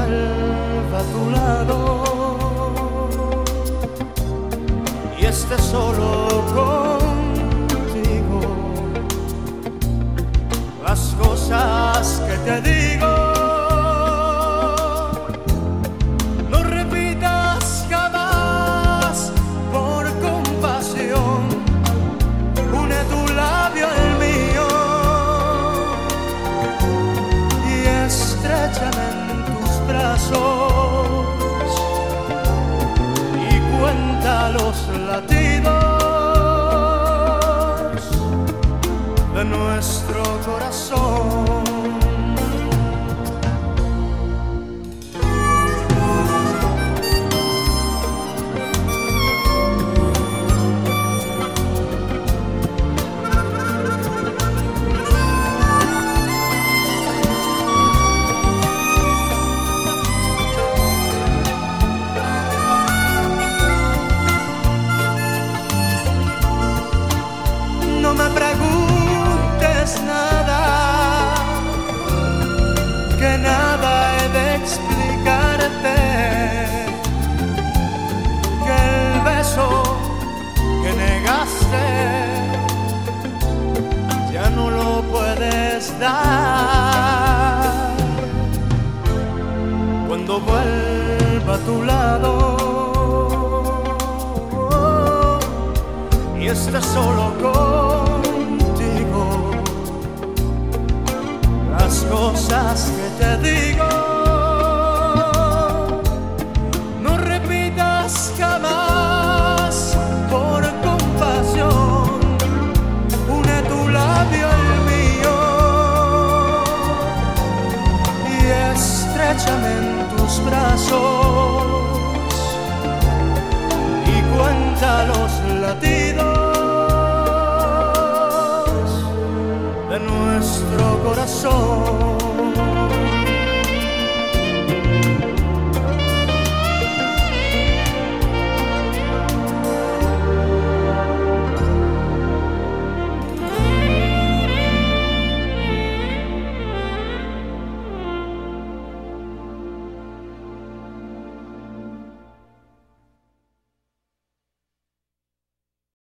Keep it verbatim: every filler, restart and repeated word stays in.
vuelva a tu lado y esté solo contigo, las cosas que te digo no repitas jamás. Por compasión une tu labio al mío y estréchame en tus brazos y cuenta los latidos de nuestro corazón. No me preguntes nada, que nada he de explicarte, que el beso que negaste ya no lo puedes dar. Cuando vuelva a tu lado y estés solo contigo, las cosas que te digo no repitas jamás. Por compasión une tu labio al mío y estréchame en tus brazos y cuenta los latidos de nuestro corazón.